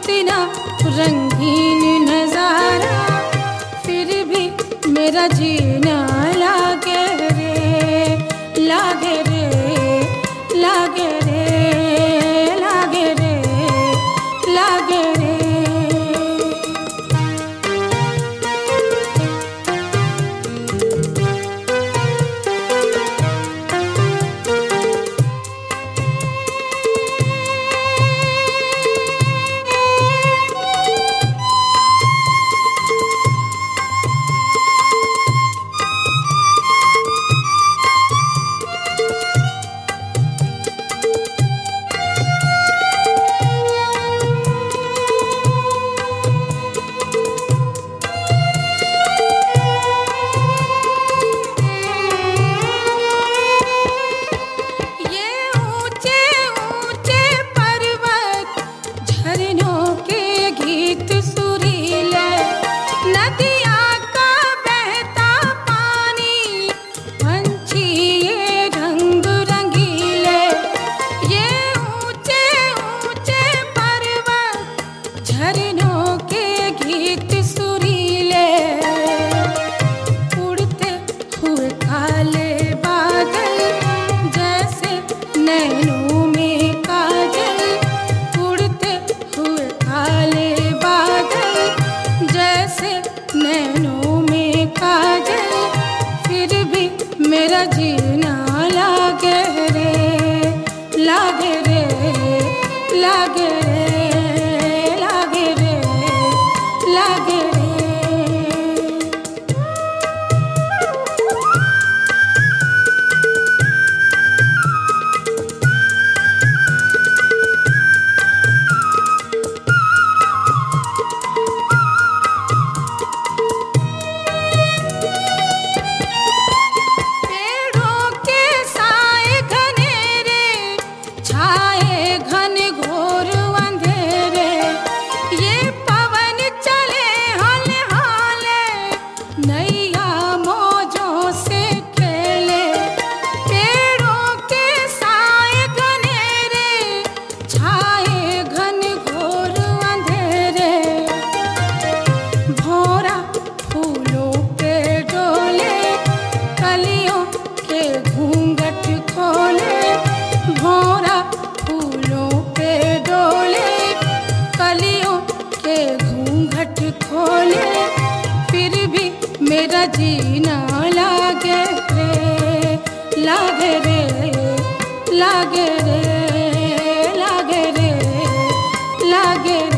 कितना रंगीन नजारा, फिर भी मेरा जीना लागे रे, लागे रे, लागे रे, लागे रे, लागे रे। झरनों के गीत सुरीले, उड़ते हुए काले बादल जैसे नैनों में काजल, उड़ते हुए काले बादल जैसे नैनों में काजल, फिर भी मेरा जीना लागे रे, लागे रे, लागे रे, लागे रे, लागे रे। पेड़ों के साए घनेरे, छाए घन घोर अंधेरे, ये पवन चले हाले हाले, नैया मौजों से खेले। पेड़ों के साए घनेरे, छाए घन घोर अंधेरे, भौरा फूलों पे डोले, कलियों के घूंघट खोले, भौरा फूलों पे डोले, कलियों के घूंघट खोले, फिर भी मेरा जीना लागे रे, लागे रे, लागे रे, लागे रे, लागे रे।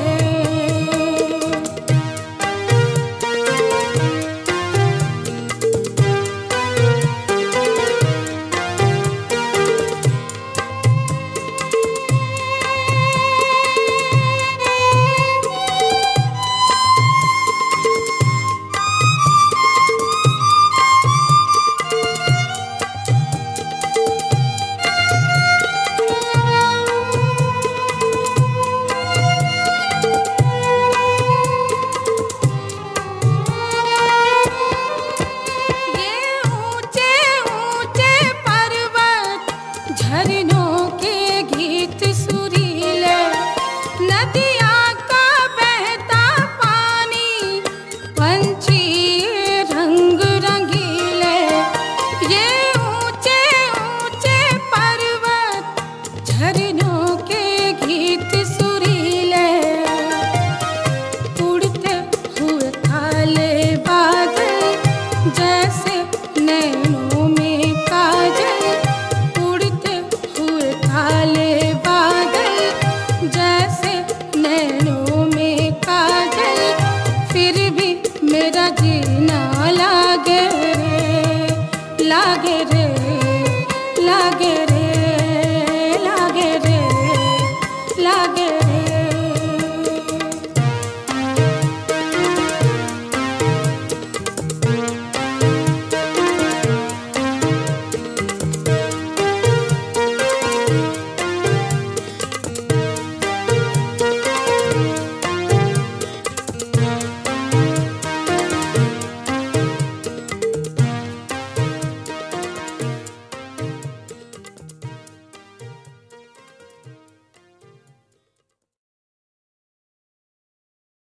ये ऊंचे ऊंचे पर्वत, झरनों के गीत सुरीले, नदियाँ का बहता पानी, पंछी रंग रंगीले। ये ऊंचे ऊंचे पर्वत, झरनों